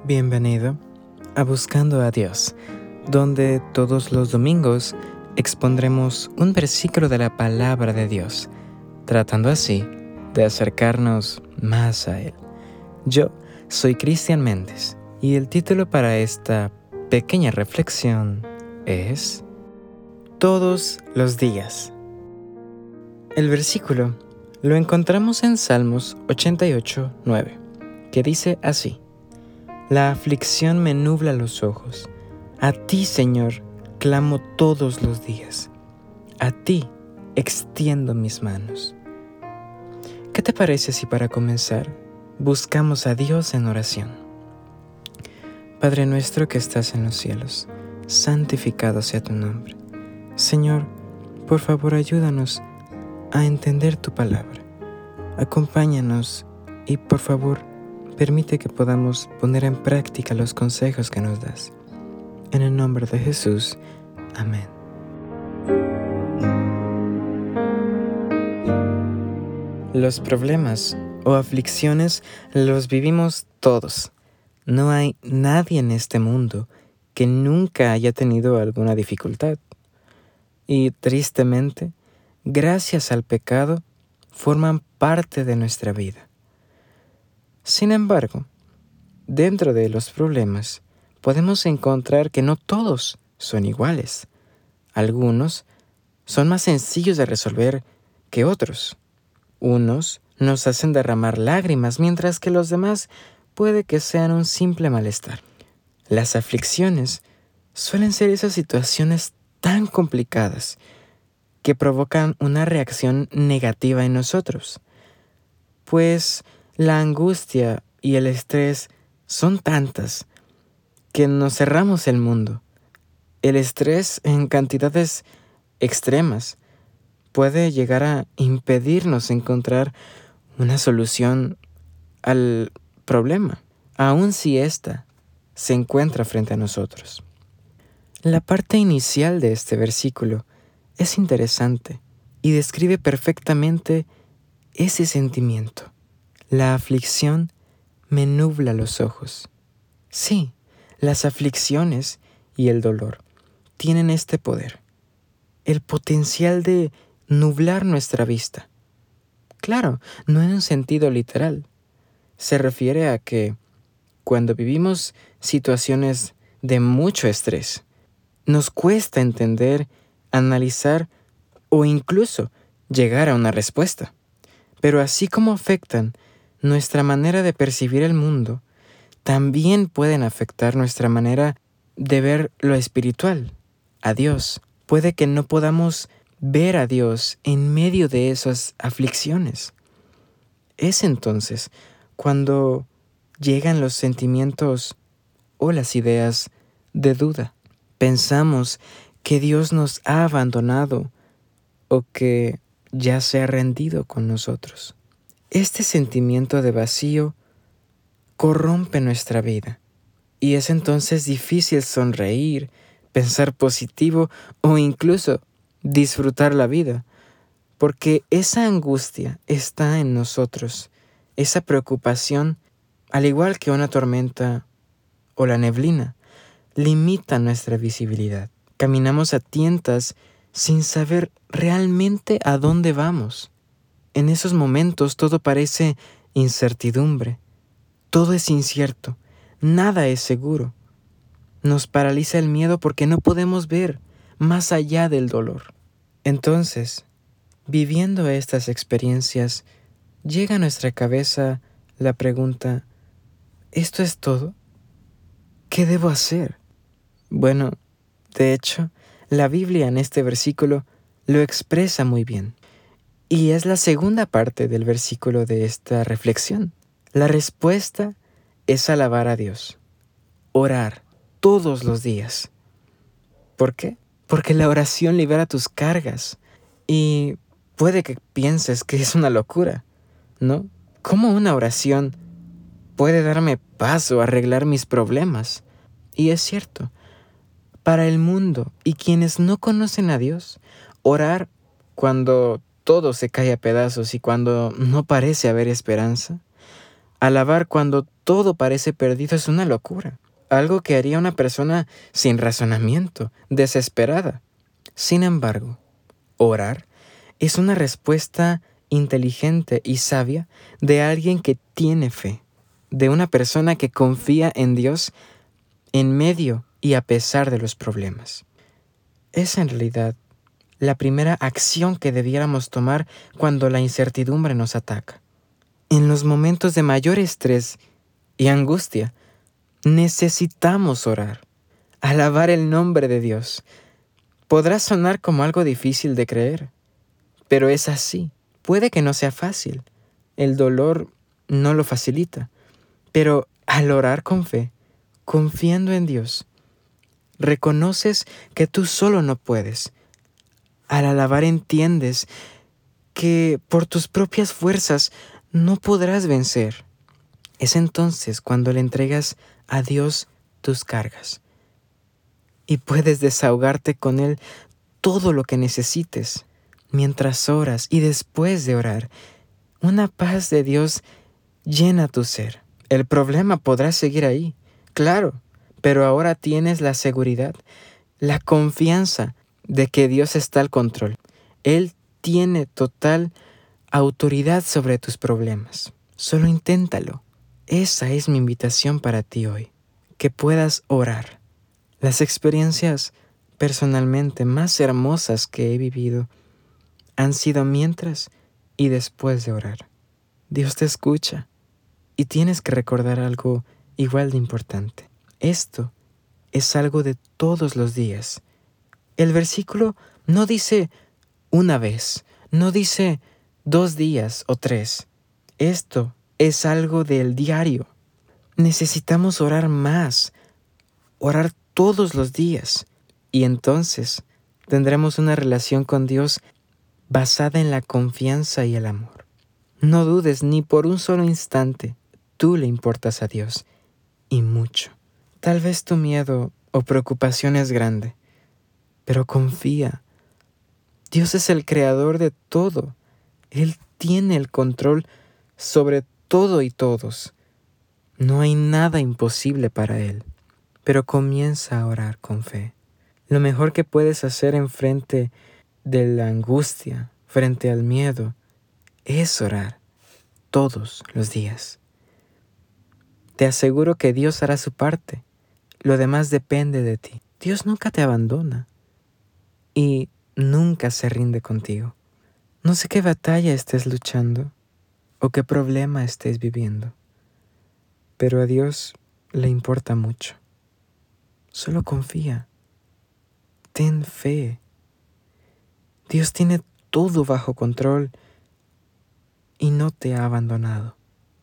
Bienvenido a Buscando a Dios, donde todos los domingos expondremos un versículo de la palabra de Dios, tratando así de acercarnos más a Él. Yo soy Cristian Méndez y el título para esta pequeña reflexión es Todos los días. El versículo lo encontramos en Salmos 88:9, que dice así: La aflicción me nubla los ojos. A ti, Señor, clamo todos los días. A ti extiendo mis manos. ¿Qué te parece si para comenzar buscamos a Dios en oración? Padre nuestro que estás en los cielos, santificado sea tu nombre. Señor, por favor ayúdanos a entender tu palabra. Acompáñanos y por favor permite que podamos poner en práctica los consejos que nos das. En el nombre de Jesús. Amén. Los problemas o aflicciones los vivimos todos. No hay nadie en este mundo que nunca haya tenido alguna dificultad. Y tristemente, gracias al pecado, forman parte de nuestra vida. Sin embargo, dentro de los problemas, podemos encontrar que no todos son iguales. Algunos son más sencillos de resolver que otros. Unos nos hacen derramar lágrimas, mientras que los demás puede que sean un simple malestar. Las aflicciones suelen ser esas situaciones tan complicadas que provocan una reacción negativa en nosotros, pues la angustia y el estrés son tantas que nos cerramos el mundo. El estrés en cantidades extremas puede llegar a impedirnos encontrar una solución al problema, aun si ésta se encuentra frente a nosotros. La parte inicial de este versículo es interesante y describe perfectamente ese sentimiento. La aflicción me nubla los ojos. Sí, las aflicciones y el dolor tienen este poder, el potencial de nublar nuestra vista. Claro, no en un sentido literal. Se refiere a que cuando vivimos situaciones de mucho estrés, nos cuesta entender, analizar o incluso llegar a una respuesta. Pero así como afectan nuestra manera de percibir el mundo, también pueden afectar nuestra manera de ver lo espiritual, a Dios. Puede que no podamos ver a Dios en medio de esas aflicciones. Es entonces cuando llegan los sentimientos o las ideas de duda. Pensamos que Dios nos ha abandonado o que ya se ha rendido con nosotros. Este sentimiento de vacío corrompe nuestra vida y es entonces difícil sonreír, pensar positivo o incluso disfrutar la vida, porque esa angustia está en nosotros, esa preocupación, al igual que una tormenta o la neblina, limita nuestra visibilidad. Caminamos a tientas sin saber realmente a dónde vamos. En esos momentos todo parece incertidumbre, todo es incierto, nada es seguro. Nos paraliza el miedo porque no podemos ver más allá del dolor. Entonces, viviendo estas experiencias, llega a nuestra cabeza la pregunta: ¿esto es todo? ¿Qué debo hacer? Bueno, de hecho, la Biblia en este versículo lo expresa muy bien. Y es la segunda parte del versículo de esta reflexión. La respuesta es alabar a Dios, orar todos los días. ¿Por qué? Porque la oración libera tus cargas. Y puede que pienses que es una locura, ¿no? ¿Cómo una oración puede darme paz o arreglar mis problemas? Y es cierto, para el mundo y quienes no conocen a Dios, orar cuando todo se cae a pedazos y cuando no parece haber esperanza, Alabar cuando todo parece perdido es una locura, algo que haría una persona sin razonamiento, desesperada. Sin embargo, orar es una respuesta inteligente y sabia de alguien que tiene fe, de una persona que confía en Dios en medio y a pesar de los problemas. Es en realidad la primera acción que debiéramos tomar cuando la incertidumbre nos ataca. En los momentos de mayor estrés y angustia, necesitamos orar, alabar el nombre de Dios. Podrá sonar como algo difícil de creer, pero es así. Puede que no sea fácil. El dolor no lo facilita. Pero al orar con fe, confiando en Dios, reconoces que tú solo no puedes. Al alabar entiendes que por tus propias fuerzas no podrás vencer. Es entonces cuando le entregas a Dios tus cargas y puedes desahogarte con Él todo lo que necesites. Mientras oras y después de orar, una paz de Dios llena tu ser. El problema podrá seguir ahí, claro, pero ahora tienes la seguridad, la confianza de que Dios está al control. Él tiene total autoridad sobre tus problemas. Solo inténtalo. Esa es mi invitación para ti hoy, que puedas orar. Las experiencias personalmente más hermosas que he vivido han sido mientras y después de orar. Dios te escucha y tienes que recordar algo igual de importante. Esto es algo de todos los días. El versículo no dice una vez, no dice 2 días o 3. Esto es algo del diario. Necesitamos orar más, orar todos los días, y entonces tendremos una relación con Dios basada en la confianza y el amor. No dudes ni por un solo instante, tú le importas a Dios, y mucho. Tal vez tu miedo o preocupación es grande, pero confía. Dios es el creador de todo. Él tiene el control sobre todo y todos. No hay nada imposible para Él, pero comienza a orar con fe. Lo mejor que puedes hacer en frente de la angustia, frente al miedo, es orar todos los días. Te aseguro que Dios hará su parte. Lo demás depende de ti. Dios nunca te abandona y nunca se rinde contigo. No sé qué batalla estés luchando o qué problema estés viviendo, pero a Dios le importa mucho. Solo confía. Ten fe. Dios tiene todo bajo control y no te ha abandonado.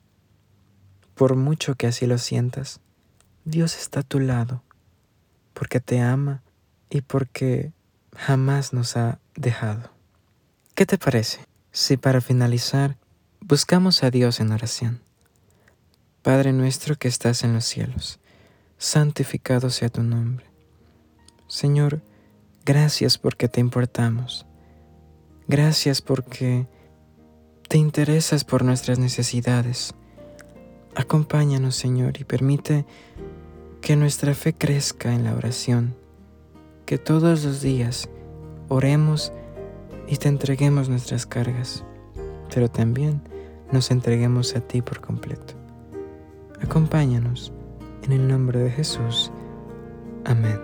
Por mucho que así lo sientas, Dios está a tu lado, porque te ama y porque jamás nos ha dejado. ¿Qué te parece si para finalizar buscamos a Dios en oración? Padre nuestro que estás en los cielos, santificado sea tu nombre. Señor, gracias porque te importamos. Gracias porque te interesas por nuestras necesidades. Acompáñanos, Señor, y permite que nuestra fe crezca en la oración, que todos los días oremos y te entreguemos nuestras cargas, pero también nos entreguemos a ti por completo. Acompáñanos en el nombre de Jesús. Amén.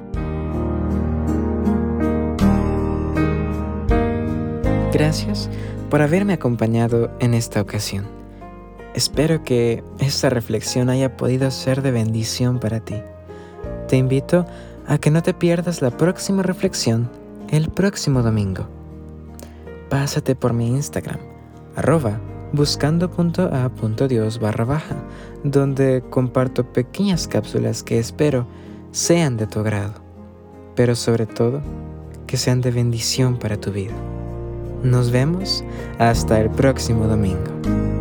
Gracias por haberme acompañado en esta ocasión. Espero que esta reflexión haya podido ser de bendición para ti. Te invito a que no te pierdas la próxima reflexión el próximo domingo. Pásate por mi Instagram, @buscando.a.dios_, donde comparto pequeñas cápsulas que espero sean de tu agrado, pero sobre todo, que sean de bendición para tu vida. Nos vemos hasta el próximo domingo.